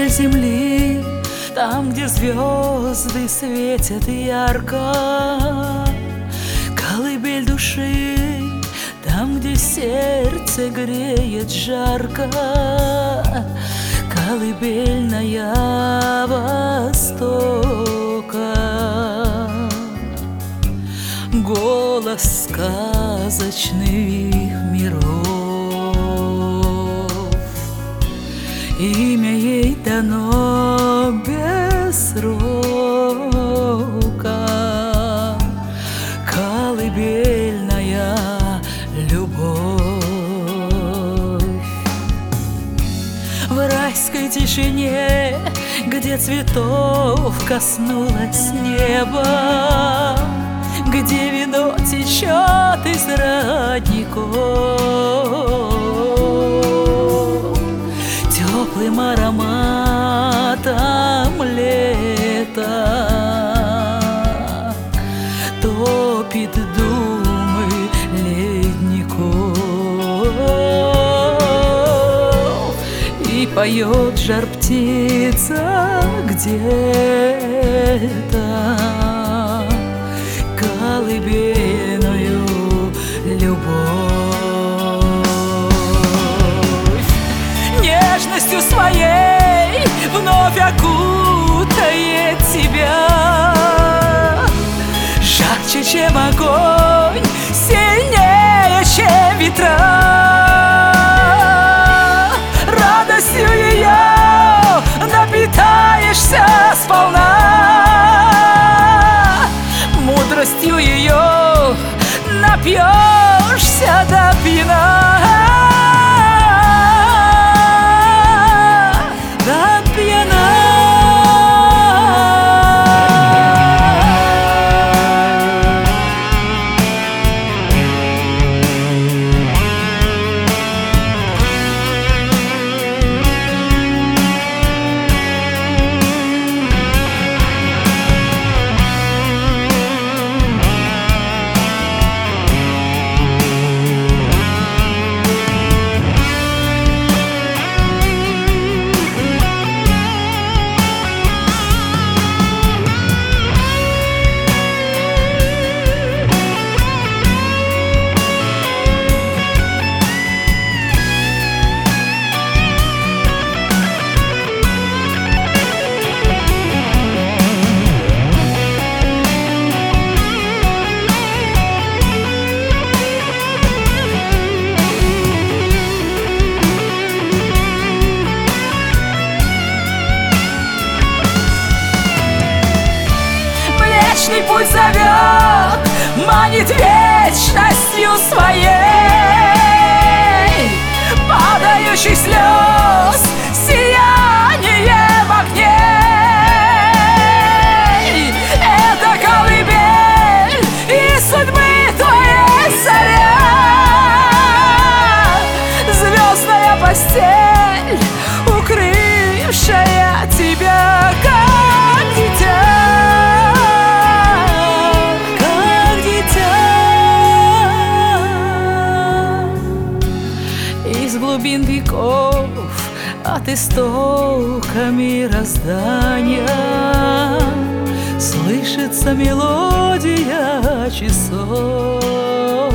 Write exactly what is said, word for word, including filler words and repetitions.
колыбель земли, там, где звезды светят ярко. Колыбель души, там, где сердце греет жарко. Колыбельная Востока, голос сказочных миров. Имя ей дано без срока. Колыбельная любовь. В райской тишине, где цветов коснулось небо, где вино течет из родников, теплым ароматом лета топит думы ледников. И поет жар-птица где-то колыбельную любовь. Нежностью своей вновь окутает тебя, жарче, чем огонь, сильнее, чем ветра. Радостью ее напитаешься сполна, мудростью ее напьешься до пьяна. До пьяна. Вечный путь зовет, манит вечностью своей, падающих слез сияние в огне. Это колыбель и судьбы твоей царя, звездная постель, укрывшая тебя, как дитя. Из глубин веков, от истока мироздания слышится мелодия часов.